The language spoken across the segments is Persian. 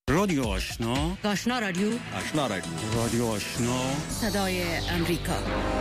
رادیو آشنا، آشنا رادیو، آشنا رادیو، رادیو آشنا، صدای امریکا.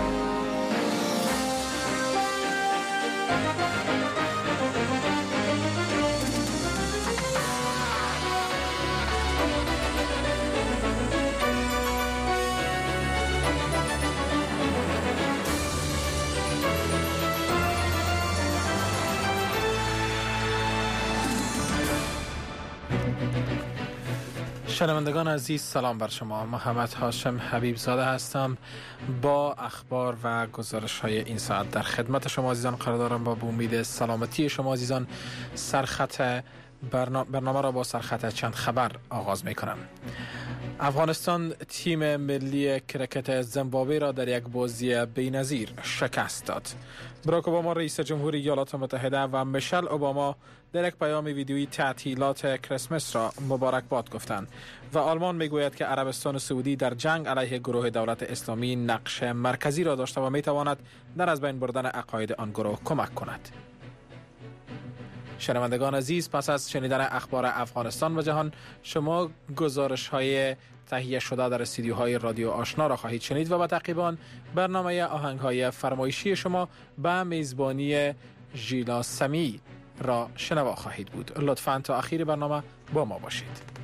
شنوندگان عزیز، سلام بر شما. محمد هاشم حبیب زاده هستم با اخبار و گزارش های این ساعت در خدمت شما عزیزان قرار دارم. با امید سلامتی شما عزیزان سرخط برنامه را با سرخط چند خبر آغاز می کنم. افغانستان تیم ملی کرکت زیمبابوه را در یک بازی بی‌نظیر شکست داد. باراک اوباما رئیس جمهوری ایالات متحده و میشل اوباما در یک پیام ویدیویی تعطیلات کریسمس را مبارکباد گفتند و آلمان میگوید که عربستان سعودی در جنگ علیه گروه دولت اسلامی نقش مرکزی را داشته و میتواند در از بین بردن عقاید آن گروه کمک کند. شنوندگان عزیز، پس از شنیدن اخبار افغانستان و جهان، شما گزارش های تهیه شده در استودیوهای رادیو آشنا را خواهید شنید و با تعقیب آن برنامه آهنگ های فرمایشی شما به میزبانی ژیلا سمی را شنوا خواهید بود. لطفاً تا آخر برنامه با ما باشید.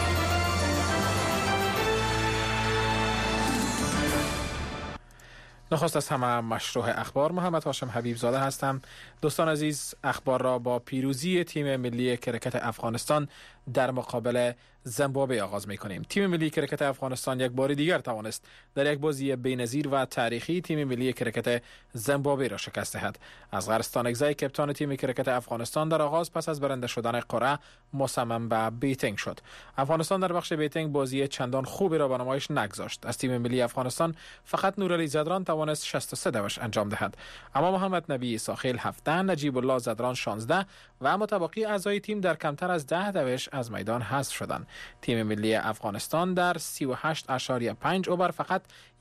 نخست از همه مشروع اخبار، محمد هاشم حبیب زاده هستم. دوستان عزیز، اخبار را با پیروزی تیم ملی کرکت افغانستان در مقابل زیمبابوه آغاز می کنیم. تیم ملی کرکت افغانستان یک بار دیگر توانست در یک بازی بی‌نظیر و تاریخی تیم ملی کرکت زیمبابوه را شکست دهد. اصغر استانکزی کپتان تیم کرکت افغانستان در آغاز پس از برنده شدن قرعه مصمم به بیتینگ شد. افغانستان در بخش بیتینگ بازی چندان خوبی را به نمایش نگذاشت. از تیم ملی افغانستان فقط نورعلی زدران توانست 63 دوش انجام دهد، اما محمد نبی عیساخیل 17، نجیب الله زدران 16 و متبقی اعضای تیم در کمتر از 10 دوش از میدان حذف شدند. تیم ملی افغانستان در 38.5 اوور فقط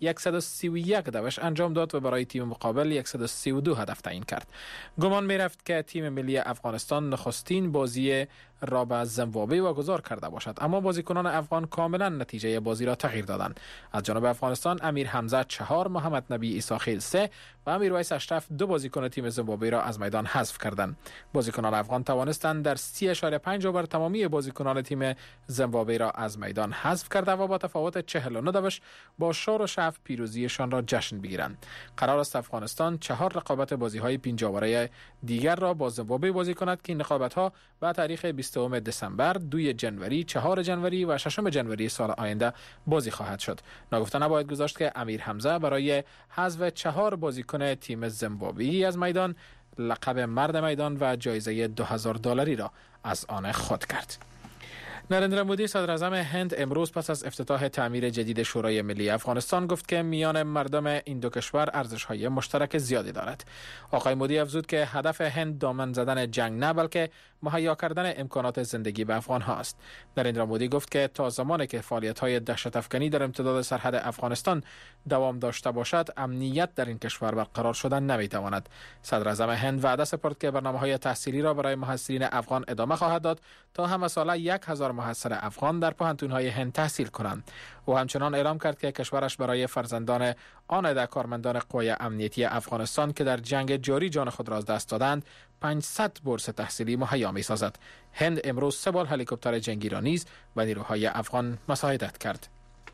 131 دوش انجام داد و برای تیم مقابل 132 هدف تعیین کرد. گمان می رفت که تیم ملی افغانستان نخستین بازی را به زیمبابوه واگذار کرده باشد، اما بازیکنان افغان کاملا نتیجه بازی را تغییر دادند. از جانب افغانستان امیر حمزه 4، محمد نبی عیساخیل 3 و امیرویس اشرف 2 بازیکن تیم زیمبابوه را از میدان حذف کردند. بازیکنان افغان توانستند در 30.5 اوور تمامی بازیکنان تیم زیمبابوه را از میدان حذف کرده و با تفاوت 49 دوش با شور و شعف پیروزیشان را جشن بگیرند. قرار است افغانستان 4 رقابت بازی‌های 5 اوره دیگر را با زیمبابوه بازی کند که این رقابت‌ها به تاریخ 20 دسامبر، 2 جنوری، 4 جنوری و 6 جنوری سال آینده بازی خواهد شد. ناگفته نباید گذاشت که امیر حمزه برای حذف 4 بازیکن تیم زیمبابوه از میدان لقب مرد میدان و جایزه $2000 را از آن خود کرد. نریندرا مودی صدر اعظم هند امروز پس از افتتاح تعمیر جدید شورای ملی افغانستان گفت که میان مردم این دو کشور ارزش‌های مشترک زیادی دارد. آقای مودی افزود که هدف هند دامن زدن جنگ نه بلکه مهیا کردن امکانات زندگی به افغان‌ها است. نریندرا مودی گفت که تا زمانی که فعالیت‌های دهشت‌افکنی در امتداد سرحد افغانستان دوام داشته باشد، امنیت در این کشور برقرار شدن نمی‌تواند. صدر اعظم هند وعده سپرد که برنامه‌های تحصیلی را برای محصلین افغان ادامه خواهد داد تا همه ساله 1000 محصل افغان در پوهنتون‌های هند تحصیل کنند. او همچنان اعلام کرد که کشورش برای فرزندان آن کارمندان قوای امنیتی افغانستان که در جنگ جاری جان خود را از دست دادند 500 بورس تحصیلی مهیا می‌سازد. هند امروز 3 بال هلیکوپتر جنگی را نیز به نیروهای افغان مساعدت کرد.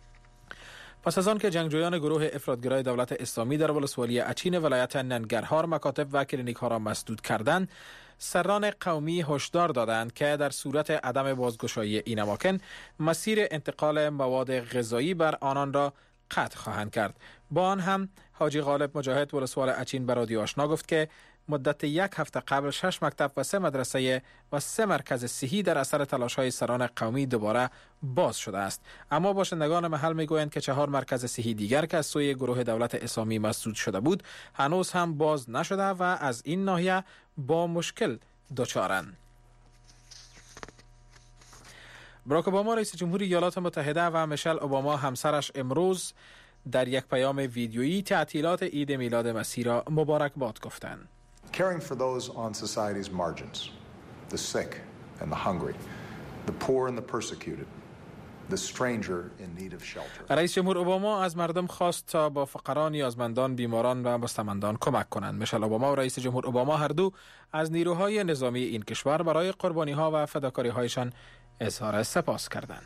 پس از آن که جنگجویان گروه افراطگرای دولت اسلامی در ولسوالی اچین ولایت ننگرهار مکاتب و کلینیک‌ها را مسدود کردند، سران قومی هشدار دادند که در صورت عدم بازگشایی این اماکن مسیر انتقال مواد غذایی بر آنان را قطع خواهند کرد. با آن هم حاجی غالب مجاهد ولسوال اچین به رادیو آشنا گفت که مدت 1 هفته قبل 6 مکتب و 3 مدرسه و 3 مرکز صحی در اثر تلاش‌های سران قومی دوباره باز شده است. اما باشندگان محل میگویند که 4 مرکز صحی دیگر که از سوی گروه دولت اسلامی مسدود شده بود هنوز هم باز نشده و از این ناحیه با مشکل دچارند. باراک اوباما رئیس جمهوری ایالات متحده و میشل اوباما همسرش امروز در یک پیام ویدیویی تعطیلات عید میلاد مسیح را مبارکباد گفتند. Caring for those on society's margins, the sick and the hungry, the poor and the persecuted, the stranger in need of shelter. رئیس جمهور اوباما از مردم خواست تا با فقران، نیازمندان، بیماران و مستمندان کمک کنند. میشل اوباما و رئیس جمهور اوباما هر دو از نیروهای نظامی این کشور برای قربانی‌ها و فداکاری‌هایشان اظهار سپاس کردند.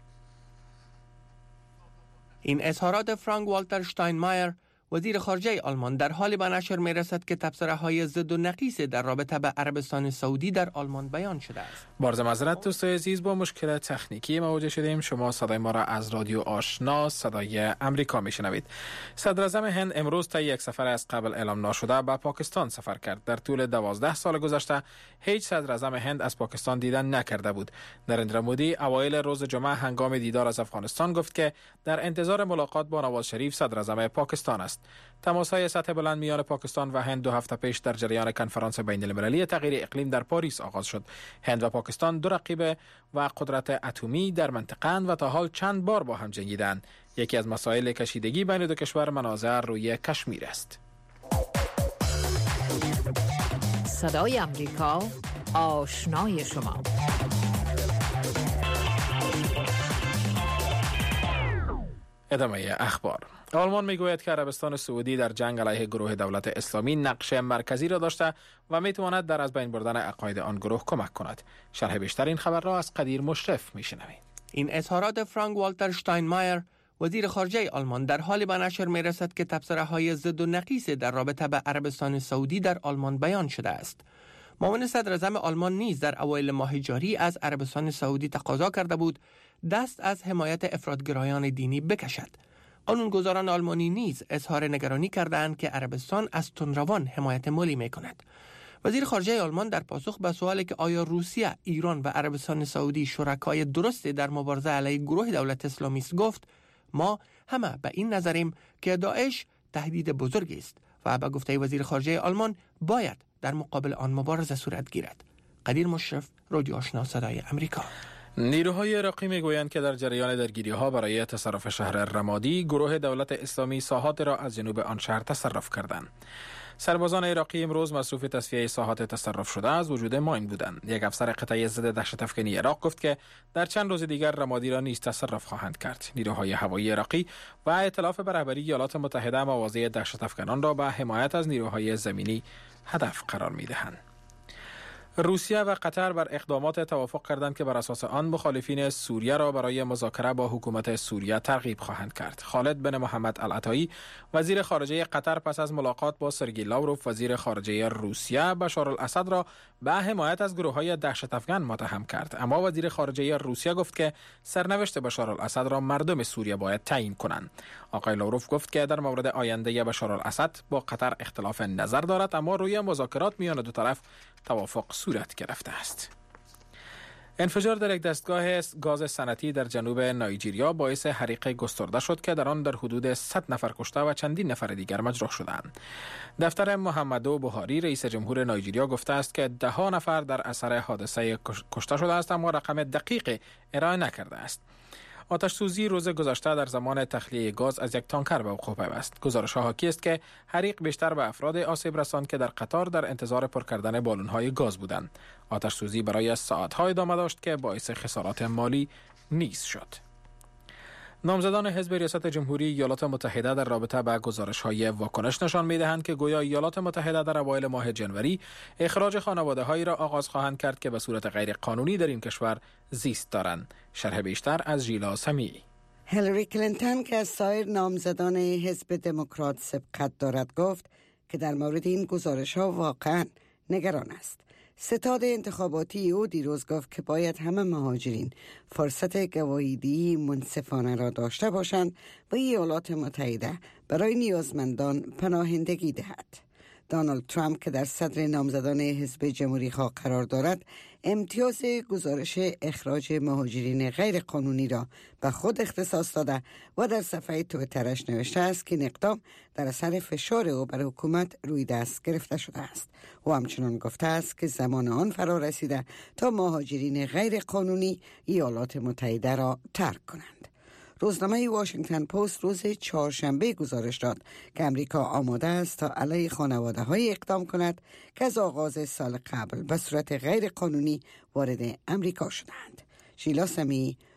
این اظهارات فرانک والتر شتاینمایر وزیر خارجه آلمان در حالی به نشر می رسد که تبصره‌های ضد و نقیص در رابطه به عربستان سعودی در آلمان بیان شده است. بارز معذرت دوستای عزیز، با مشکل تکنیکی مواجه شدیم. شما صدای ما را از رادیو آشنا صدای امریکا میشنوید. صدر اعظم هند امروز طی یک سفر از قبل اعلام نشده به پاکستان سفر کرد. در طول 12 سال گذشته هیچ صدر اعظم هند از پاکستان دیدن نکرده بود. نریندرا مودی اوایل روز جمعه هنگام دیدار از افغانستان گفت که در انتظار ملاقات با نواز شریف صدر اعظم پاکستان است. تماس‌های سطح بلند میان پاکستان و هند 2 هفته پیش در جریان کنفرانس بین‌المللی تغییر اقلیم در پاریس آغاز شد. هند و پاکستان دو رقیب و قدرت اتمی در منطقه‌اند و تا حال چند بار با هم جنگیدند. یکی از مسائل کشیدگی بین دو کشور منازعه روی کشمیر است. صدای امریکا، آشنای شما. ادامه اخبار. آلمان میگوید که عربستان سعودی در جنگ علیه گروه دولت اسلامی نقش مرکزی را داشته و میتواند در از بین بردن عقاید آن گروه کمک کند. شرح بیشتر این خبر را از قدیر مشرف میشنویم. این اظهارات فرانک والتر شتاینمایر وزیر خارجه آلمان در حالی به نشر می رسد که تبصره‌های ضد و نقیص در رابطه به عربستان سعودی در آلمان بیان شده است. معاون صدر اعظم آلمان نیز در اوایل ماه جاری از عربستان سعودی تقاضا کرده بود دست از حمایت افراطگرایان دینی بکشد. قانونگذاران آلمانی نیز اظهار نگرانی کردند که عربستان از تندروان حمایت مالی می‌کند. وزیر خارجه آلمان در پاسخ به سوالی که آیا روسیه، ایران و عربستان سعودی شرکای درستی در مبارزه علیه گروه دولت اسلامی است گفت ما همه به این نظریم که داعش تهدید بزرگی است و به گفته وزیر خارجه آلمان باید در مقابل آن مبارزه صورت گیرد. قدیر مشرف، رادیو آشنا صدای امریکا. نیروهای عراقی میگویند که در جریان درگیری‌ها برای تصرف شهر رمادی گروه دولت اسلامی ساحات را از جنوب آن شهر تصرف کردند. سربازان عراقی امروز مصروف تصفیه ساحات تصرف شده از وجود ماین بودند. یک افسر قطعه ضد دهشت افکنی عراق گفت که در چند روز دیگر رمادی را نیز تصرف خواهند کرد. نیروهای هوایی عراقی و ائتلاف به رهبری ایالات متحده مواضع دهشت افکنان را به حمایت از نیروهای زمینی هدف قرار می‌دهند. روسیه و قطر بر اقدامات توافق کردند که بر اساس آن مخالفین سوریه را برای مذاکره با حکومت سوریه ترغیب خواهند کرد. خالد بن محمد العطایی وزیر خارجه قطر پس از ملاقات با سرگئی لاوروف وزیر خارجه روسیه بشار الاسد را به حمایت از گروه‌های دهشت افکن متهم کرد. اما وزیر خارجه روسیه گفت که سرنوشت بشار الاسد را مردم سوریه باید تعیین کنند. آقای لاوروف گفت که در مورد آینده بشار الاسد با قطر اختلاف نظر دارد، اما روی مذاکرات میان دو طرف توافق صورت گرفته است. انفجار در یک دستگاه گاز صنعتی در جنوب نایجریا باعث حریق گسترده شد که در آن در حدود 100 نفر کشته و چندین نفر دیگر مجروح شدند. دفتر محمدو بوهاری رئیس جمهور نایجریا گفته است که 10 نفر در اثر حادثه کشته شده است، اما رقم دقیق ارائه نکرده است. آتش سوزی روز گذشته در زمان تخلیه گاز از یک تانکر به وقوع پیوست. گزارش‌ها حاکی است که حریق بیشتر به افراد آسیب رساند که در قطار در انتظار پر کردن بالون‌های گاز بودند. آتش سوزی برای ساعت‌ها ادامه داشت که باعث خسارات مالی نیز شد. نامزدان حزب ریاست جمهوری ایالات متحده در رابطه با گزارش‌های واکنش نشان می‌دهند که گویا ایالات متحده در اوایل ماه جنوری اخراج خانواده‌هایی را آغاز خواهند کرد که به صورت غیر قانونی در این کشور زیست دارند. شرح بیشتر از ژیلا سمیعی. هیلاری کلینتون که از سایر نامزدان حزب دموکرات سبقت دارد گفت که در مورد این گزارش‌ها واقعاً نگران است. ستاد انتخاباتی او دیروز گفت که باید همه مهاجرین فرصت گواهیدهی منصفانه را داشته باشند و ایالات متحده برای نیازمندان پناهندگی دهد. دونالد ترامپ که در صدر نامزدان حزب جمهوری خواه قرار دارد امتیاز گزارش اخراج مهاجرین غیر قانونی را به خود اختصاص داده و در صفحه توییترش نوشته است که این اقدام در اثر فشار او بر حکومت روی دست گرفته شده است. و همچنان گفته است که زمان آن فرا رسیده تا مهاجرین غیر قانونی ایالات متحده را ترک کنند. روزنامه واشنگتن پست روز چهارشنبه گزارش داد که امریکا آماده است تا علیه خانواده‌های اقدام کند که از آغاز سال قبل به صورت غیر قانونی وارد امریکا شدند. ژیلا سمیعی،